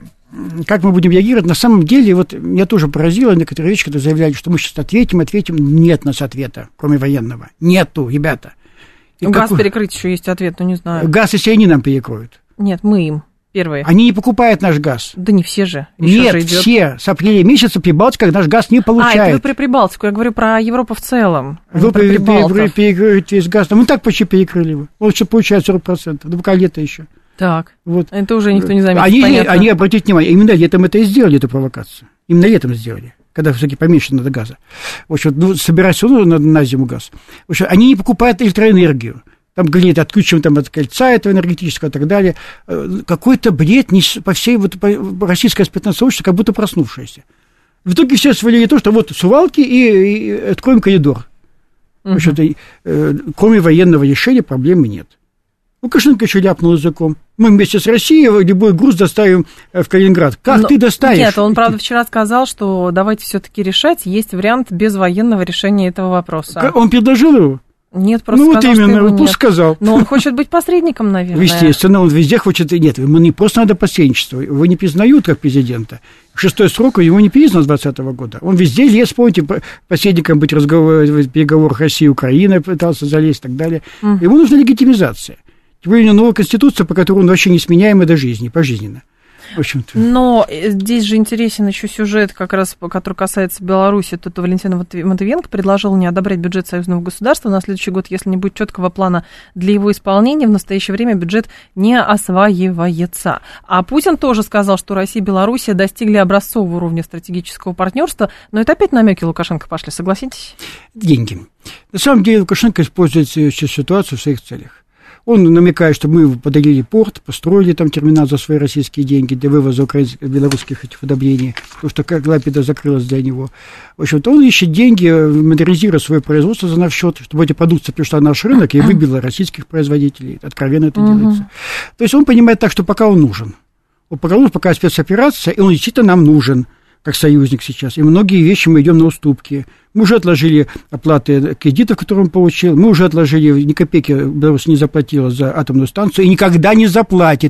Как мы будем реагировать? На самом деле, вот меня тоже поразило некоторые вещи, которые заявляли, что мы сейчас ответим. Нет у нас ответа, кроме военного. Нету, ребята. Газ перекрыть еще есть ответ, не знаю. Газ, если они нам перекроют. Нет, мы им первые. Они не покупают наш газ. Да не все же. Нет, все. С апреля месяца Прибалтика наш газ не получает. Это вы про Прибалтику, я говорю про Европу в целом. Вы перекрыли весь газ. Мы так почти перекрыли его. Он еще получает 40%. Да пока лето еще. Так, вот. Это уже никто не заметит. Они, обратите внимание, именно летом это и сделали, эту провокацию. Именно летом сделали, когда все-таки поменьше надо газа. В общем, собирать все равно на зиму газ. В общем, они не покупают электроэнергию. Там говорят, отключим там от кольца этого энергетического и так далее. Какой-то бред по всей по российской спецназ сообществу, как будто проснувшееся. В итоге все свалили то, что вот Сувалки и откроем коридор. В общем-то, кроме военного решения проблемы нет. Лукашенко еще ляпнул языком. Мы вместе с Россией любой груз доставим в Калининград. Ты доставишь? Нет, он, правда, вчера сказал, что давайте все-таки решать. Есть вариант без военного решения этого вопроса. Он предложил его? Нет, просто сказал, вот именно, что его нет. Сказал. Но он хочет быть посредником, наверное. Естественно, он везде хочет... Нет, ему не просто надо посредничество. Его не признают как президента. 6-й срок его не признан с 2020 года. Он везде лез, помните, посредником быть в переговорах России и Украины, пытался залезть и так далее. Ему нужна легитимизация. Тем более, у него новая конституция, по которой он вообще несменяемый до жизни, пожизненно. В общем-то. Но здесь же интересен еще сюжет, как раз, который касается Беларуси. Тут Валентина Матвиенко предложила не одобрять бюджет союзного государства на следующий год, если не будет четкого плана для его исполнения. В настоящее время бюджет не осваивается. А Путин тоже сказал, что Россия и Белоруссия достигли образцового уровня стратегического партнерства. Но это опять намеки Лукашенко пошли, согласитесь? Деньги. На самом деле Лукашенко использует ситуацию в своих целях. Он намекает, что мы подарили порт, построили там терминал за свои российские деньги для вывоза белорусских этих удобрений, потому что Клайпеда закрылась для него. В общем-то, он ищет деньги, модернизируя свое производство за наш счет, чтобы эти продукты пришла на наш рынок и выбила российских производителей. Откровенно это делается. То есть он понимает так, что пока он нужен. Пока спецоперация, и он действительно нам нужен, как союзник сейчас. И многие вещи мы идем на уступки. Мы уже отложили оплаты кредитов, которые он получил. Мы уже отложили, ни копейки Беларусь не заплатила за атомную станцию и никогда не заплатит.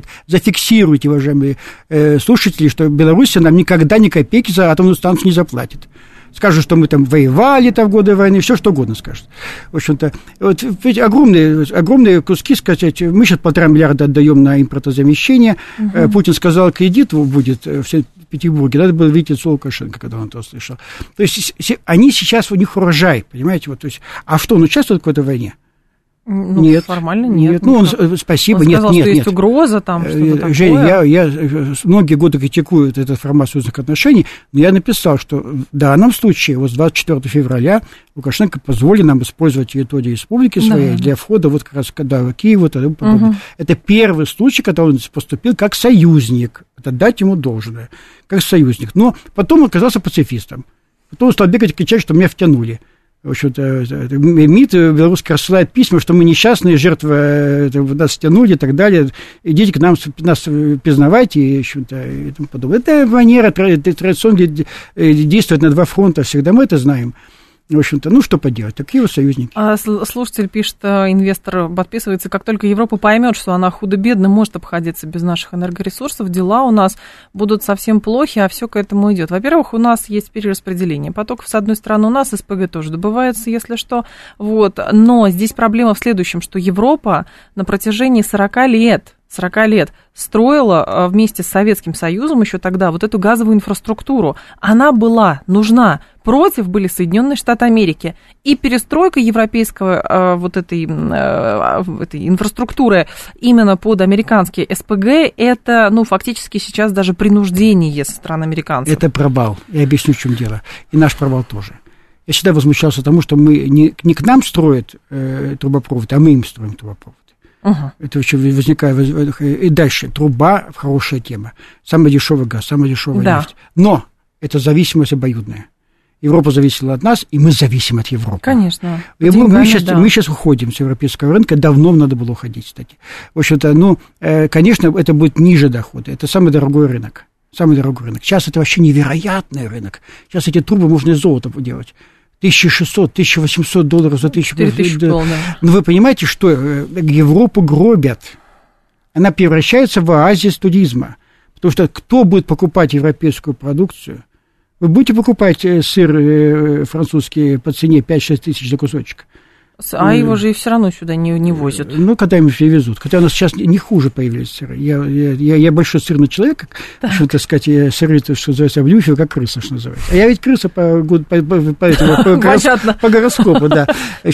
Зафиксируйте, уважаемые слушатели, что Беларусь нам никогда ни копейки за атомную станцию не заплатит. Скажут, что мы там воевали в годы войны, все что угодно скажут. В общем-то, вот эти огромные куски, сказать, мы сейчас 1,5 миллиарда отдаем на импортозамещение. Путин сказал, кредит будет в Санкт-Петербурге. Надо было видеть лицо Лукашенко, когда он это услышал. То есть они сейчас, у них урожай, понимаете? Вот, то есть, а что, он участвует в какой-то войне? Ну, нет, формально нет. Ну, спасибо, он нет, сказал, нет, что нет. есть угроза там, что-то такое. Женя, я многие годы критикую этот формат союзных отношений, но я написал, что в данном случае, вот с 24 февраля Лукашенко позволил нам использовать территорию республики своей для входа вот как раз в Киев и тому подобное. Это первый случай, когда он поступил как союзник, это дать ему должное, как союзник. Но потом он оказался пацифистом. Потом он стал бегать и кричать, что меня втянули. В общем-то, МИД белорусский рассылает письма, что мы несчастные, жертвы нас стянули и так далее. Идите к нам, нас признавайте и, в общем-то, и тому подобное. Это манера традиционно действовать на два фронта всегда, мы это знаем. В общем-то, ну, что поделать, такие вот союзники. Слушатель пишет, инвестор подписывается, как только Европа поймет, что она худо-бедно может обходиться без наших энергоресурсов, дела у нас будут совсем плохи, а все к этому идет. Во-первых, у нас есть перераспределение потоков. С одной стороны, у нас СПГ тоже добывается, если что. Вот. Но здесь проблема в следующем, что Европа на протяжении 40 лет строила вместе с Советским Союзом еще тогда вот эту газовую инфраструктуру. Она была нужна. Против были Соединенные Штаты Америки. И перестройка европейского вот этой инфраструктуры именно под американские СПГ, это, ну, фактически сейчас даже принуждение со стороны американцев. Это провал. Я объясню, в чем дело. И наш провал тоже. Я всегда возмущался тому, что мы не к нам строят трубопровод, а мы им строим трубопровод. Это еще возникает. И дальше. Труба – хорошая тема. Самый дешевый газ, самая дешевая нефть. Но это зависимость обоюдная. Европа зависела от нас, и мы зависим от Европы. Конечно. Мы сейчас уходим с европейского рынка. Давно надо было уходить, кстати. В общем-то, ну, конечно, это будет ниже дохода. Это самый дорогой рынок. Самый дорогой рынок. Сейчас это вообще невероятный рынок. Сейчас эти трубы можно из золота делать. $1600-1800 за 1000 долларов. Но вы понимаете, что Европу гробят. Она превращается в оазис туризма. Потому что кто будет покупать европейскую продукцию? Вы будете покупать сыр французский по цене 5-6 тысяч за кусочек? А его же и все равно сюда не возят. Ну, когда им привезут. Хотя у нас сейчас не хуже появились сыры. Я большой сырный человек, что, так сказать, я сыры, что называется, облюфил, как крыса, что называется. А я ведь крыса по гороскопу, да.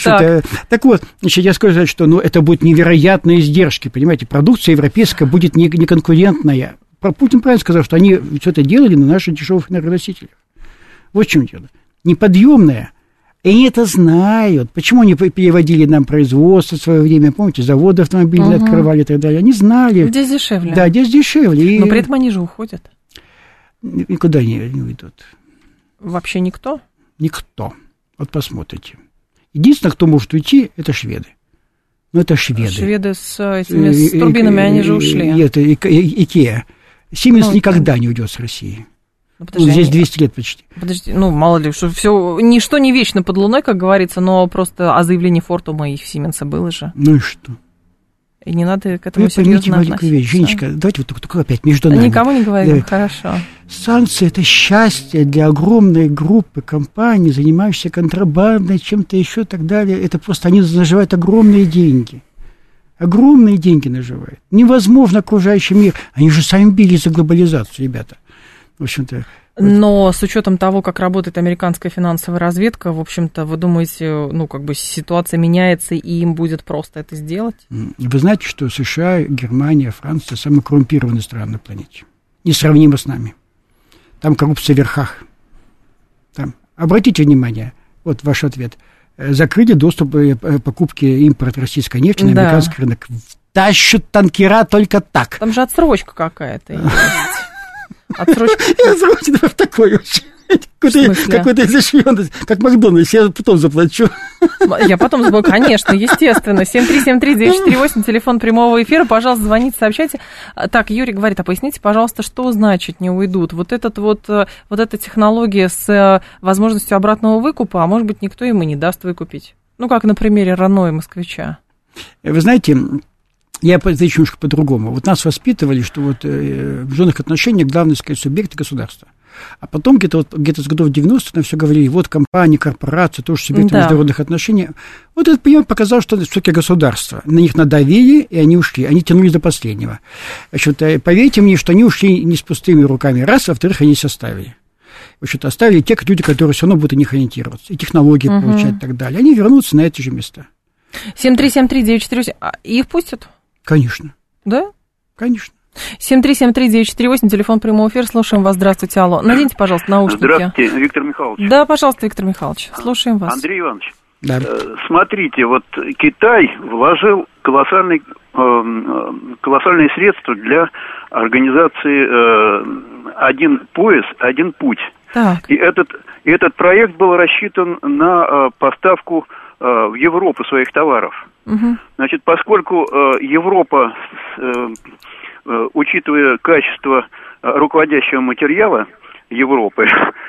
Так вот, значит, я скажу, что это будут невероятные издержки, понимаете. Продукция европейская будет неконкурентная. Путин правильно сказал, что они все это делали на наших дешевых энергоносителях. Вот в чем дело. Неподъемная. И они это знают. Почему они переводили нам производство в свое время? Помните, заводы автомобильные открывали и так далее. Они знали. Здесь дешевле. Да, здесь дешевле. Но при этом они же уходят. Никуда не уйдут. Вообще никто? Никто. Вот посмотрите. Единственное, кто может уйти, это шведы. Ну, это шведы. Шведы с турбинами, они же ушли. Это Икеа. Сименс никогда не уйдет с России. Здесь 200 лет почти. Подожди, мало ли, что все, ничто не вечно под луной, как говорится, но просто о заявлении Фортума и Сименса было же. Ну и что? И не надо к этому серьезно относиться. Женечка, давайте вот только опять между нами. Никому не говорим, хорошо. Санкции – это счастье для огромной группы компаний, занимающихся контрабандой, чем-то еще и так далее. Это просто они наживают огромные деньги. Огромные деньги наживают. Невозможно окружающий мир. Они же сами бились за глобализацию, ребята. В общем-то. Но с учетом того, как работает американская финансовая разведка, в общем-то, вы думаете, ситуация меняется, и им будет просто это сделать? Вы знаете, что США, Германия, Франция самые коррумпированные страны на планете. Несравнимо с нами. Там коррупция в верхах. Там. Обратите внимание, вот ваш ответ. Закрыли доступ покупки импорта российской нефти на американский рынок. Тащат танкера только так. Там же отсрочка какая-то есть. Отсрочка. Я в такой очень. Какой-то изощренность, как Макдональдс, я потом заплачу. Я потом заплачу, конечно, естественно. 7373948, телефон прямого эфира, пожалуйста, звоните, сообщайте. Так, Юрий говорит, поясните, пожалуйста, что значит не уйдут? Вот эта технология с возможностью обратного выкупа, а может быть, никто им и не даст выкупить. Как на примере Рено и Москвича. Вы знаете, я отвечу немножко по-другому. Вот нас воспитывали, что в международных отношениях главный, субъект государства. А потом где-то с годов 90-х нам все говорили, вот компании, корпорации, тоже себе в международных отношениях. Вот этот пример показал, что все-таки государство. На них надавили, и они ушли. Они тянулись до последнего. Значит, поверьте мне, что они ушли не с пустыми руками, раз, а во-вторых, они составили. В общем-то, оставили те люди, которые все равно будут на них ориентироваться, и технологии получать и так далее. Они вернутся на эти же места. 7373948. Их пустят? Конечно. Да? Конечно. 7373948, телефон прямого эфира. Слушаем вас. Здравствуйте, алло. Наденьте, пожалуйста, наушники. Здравствуйте, Виктор Михайлович. Да, пожалуйста, Виктор Михайлович. Слушаем вас. Андрей Иванович, да. Смотрите, вот Китай вложил колоссальные средства для организации «Один пояс, один путь». Так. И этот проект был рассчитан на поставку в Европу своих товаров. Угу. Значит, поскольку Европа, учитывая качество руководящего материала Европы,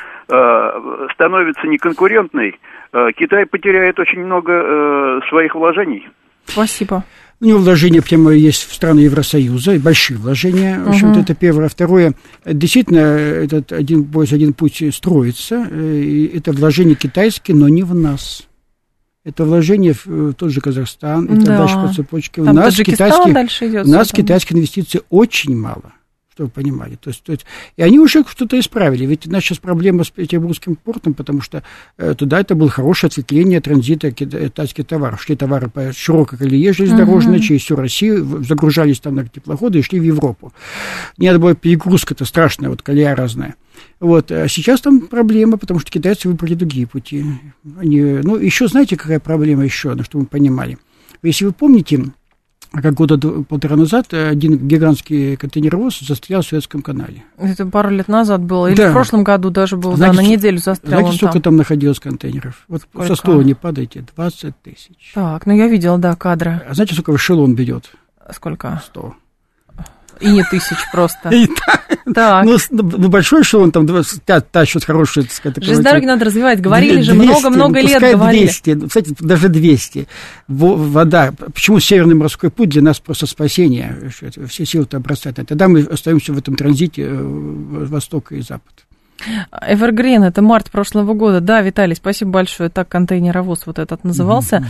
становится неконкурентной, Китай потеряет очень много своих вложений. Спасибо. У него вложения прямо есть в страны Евросоюза, большие вложения. В общем-то, это первое. Второе, действительно, этот «Один пояс, один путь» строится. И это вложения китайские, но не в нас. Это вложение в тот же Казахстан, это дальше по цепочке. Там Таджикистан дальше идет. У нас китайских инвестиций очень мало, чтобы вы понимали. То есть, и они уже что-то исправили. Ведь у нас сейчас проблема с Петербургским портом, потому что туда это было хорошее ответвление транзита китайских товаров. Шли товары по широкой колее железнодорожной, через всю Россию, загружались там на теплоходы и шли в Европу. Не надо было перегрузка-то страшная, вот колея разная. Вот. А сейчас там проблема, потому что китайцы выбрали другие пути. Еще знаете, какая проблема еще, чтобы вы понимали? Если вы помните, как года полтора назад один гигантский контейнеровоз застрял в Суэцком канале. Это пару лет назад было, или в прошлом году даже был, знаете, на неделю застрял. Знаете, сколько там находилось контейнеров? Вот сколько? Со стула не падайте, 20 тысяч. Так, я видела, кадры. А знаете, сколько эшелон берет? Сколько? 100. И не тысяч просто. Так. Большой эшелон, там тащат хорошие, так сказать. Железные дороги надо развивать. Говорили же, много-много лет говорили. 200, кстати, даже 200. Вода. Почему Северный морской путь для нас просто спасение? Все силы-то бросать. Тогда мы остаемся в этом транзите Востока и Запада. Evergreen, это март прошлого года. Да, Виталий, спасибо большое. Так контейнеровоз вот этот назывался.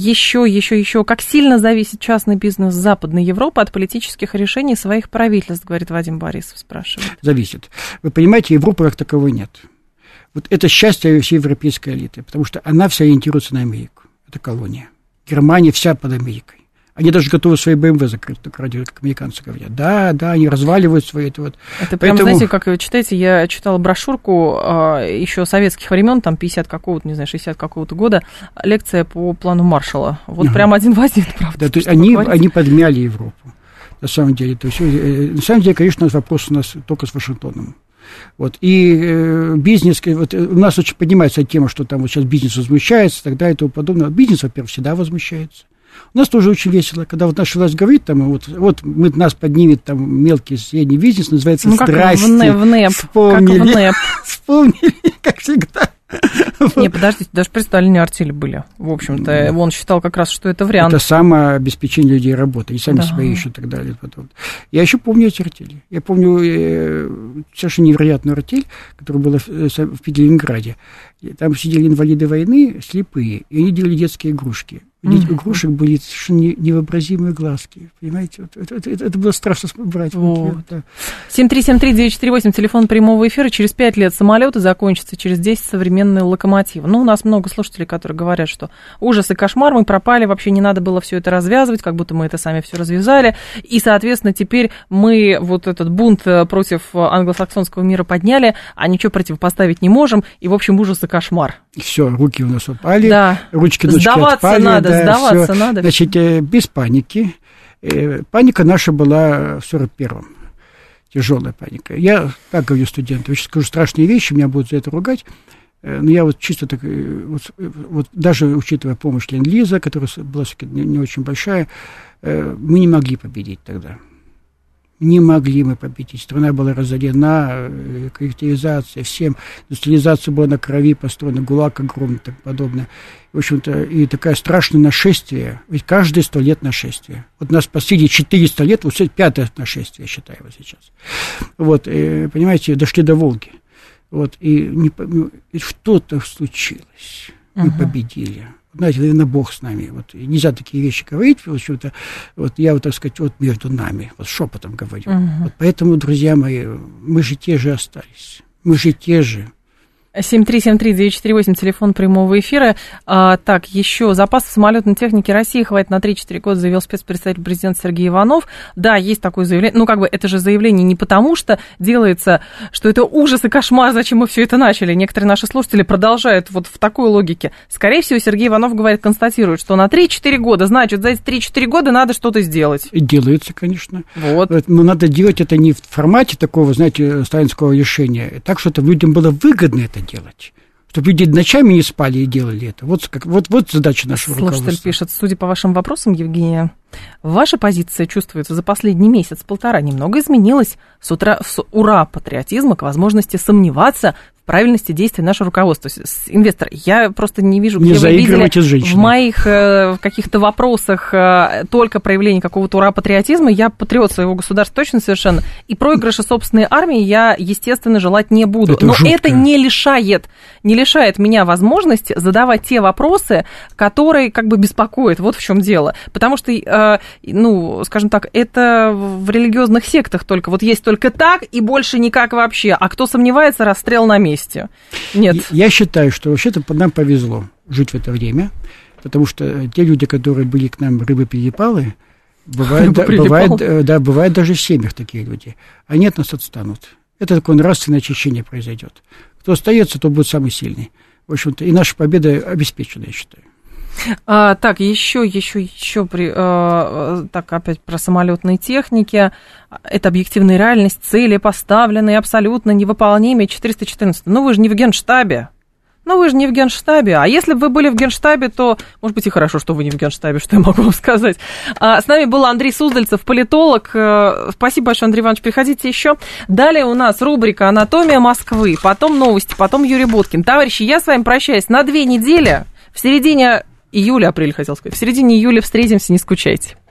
Еще. Как сильно зависит частный бизнес Западной Европы от политических решений своих правительств, говорит Вадим Борисов, спрашивает. Зависит. Вы понимаете, Европы как таковой нет. Вот это счастье всей европейской элиты, потому что она вся ориентируется на Америку. Это колония. Германия вся под Америкой. Они даже готовы свои БМВ закрыть, только ради, как американцы говорят. Да, они разваливают свои это вот. Это прям, знаете, как вы читаете, я читала брошюрку еще советских времен, там 50 какого-то, не знаю, 60 какого-то года, лекция по плану Маршалла. Вот прям один в один, правда. Да, то есть они подмяли Европу, на самом деле. То есть, на самом деле, конечно, вопрос у нас только с Вашингтоном. Вот, и бизнес, вот у нас очень поднимается тема, что там вот сейчас бизнес возмущается, и так далее, и тому подобное. Бизнес, во-первых, всегда возмущается. У нас тоже очень весело, когда вот наша власть говорит, там, вот нас поднимет там мелкий средний бизнес, называется «Здрасте». В НЭП. Вспомнили, как всегда. Не, подождите, даже при Сталине артели были. В общем-то, он считал как раз, что это вариант. Это самообеспечение людей работы, и сами себя ищут и так далее. Потом. Я еще помню эти артели. Я помню совершенно невероятную артель, которая была в Ленинграде. Там сидели инвалиды войны, слепые, и они делали детские игрушки. У игрушек были совершенно невообразимые глазки. Понимаете? Это было страшно брать. Вот. Да. 7373948, телефон прямого эфира. Через 5 лет самолеты закончатся, через 10 современные локомотивы. У нас много слушателей, которые говорят, что ужас и кошмар, мы пропали, вообще не надо было все это развязывать, как будто мы это сами все развязали. И, соответственно, теперь мы вот этот бунт против англосаксонского мира подняли, а ничего противопоставить не можем. И, в общем, ужас и кошмар. Все, руки у нас упали, да. ручки-ножки отпали. Сдаваться надо. Значит, без паники. Паника наша была в 41-м. Тяжелая паника. Я так говорю студентам, я сейчас скажу страшные вещи, меня будут за это ругать, но я вот чисто так, вот даже учитывая помощь Ленд-Лиза, которая была не очень большая, мы не могли победить тогда. Не могли мы победить. Страна была разорена, коллективизация, всем. Индустриализация была на крови построена, ГУЛАГ огромный и так подобное. В общем-то, и такое страшное нашествие. Ведь каждые 100 лет нашествие. Вот нас последние 400 лет, вот 5-е нашествие, я считаю, вот сейчас. Вот, понимаете, дошли до Волги. Вот, и что-то случилось. Мы победили. Знаете, наверное, Бог с нами. Вот, нельзя такие вещи говорить, в общем-то. Вот я, вот, так сказать, вот между нами, вот шепотом говорю. Вот поэтому, друзья мои, мы же те же остались. Мы же те же. 7373948, телефон прямого эфира. Так, еще запасов самолетной техники России хватит на 3-4 года, заявил спецпредставитель президента Сергей Иванов. Да, есть такое заявление. Ну, как бы это же заявление не потому, что делается, что это ужас и кошмар, зачем мы все это начали. Некоторые наши слушатели продолжают вот в такой логике. Скорее всего, Сергей Иванов говорит, констатирует, что на 3-4 года, значит, за эти 3-4 года надо что-то сделать. И делается, конечно. Вот. Но надо делать это не в формате такого, знаете, сталинского решения, так, что людям было выгодно это делать. Чтобы люди ночами не спали и делали это. Вот задача нашего руководства. Слушатель пишет, судя по вашим вопросам, Евгения, ваша позиция чувствуется за последний месяц-полтора немного изменилась с ура патриотизма к возможности сомневаться в правильности действий нашего руководства. Инвестор, я просто не вижу, где вы видели в моих каких-то вопросах только проявление какого-то ура-патриотизма. Я патриот своего государства точно совершенно. И проигрыша собственной армии я, естественно, желать не буду. Это но жутко. Это не лишает меня возможности задавать те вопросы, которые как бы беспокоят. Вот в чем дело. Потому что, ну, скажем так, это в религиозных сектах только. Вот есть только так и больше никак вообще. А кто сомневается, расстрел на месте. Нет. Я считаю, что вообще-то нам повезло жить в это время, потому что те люди, которые были к нам рыбы-перепалы, бывает даже в семьях такие люди, они от нас отстанут. Это такое нравственное очищение произойдет. Кто остается, тот будет самый сильный. В общем-то, и наша победа обеспечена, я считаю. Так, еще так, опять про самолетные техники. Это объективная реальность, цели поставлены абсолютно невыполнимые. 414. Ну, вы же не в Генштабе. А если бы вы были в Генштабе, то, может быть, и хорошо, что вы не в Генштабе, что я могу вам сказать. С нами был Андрей Суздальцев, политолог. Спасибо большое, Андрей Иванович, приходите еще. Далее у нас рубрика «Анатомия Москвы», потом новости, потом Юрий Боткин. Товарищи, я с вами прощаюсь на 2 недели. В середине июля встретимся, не скучайте.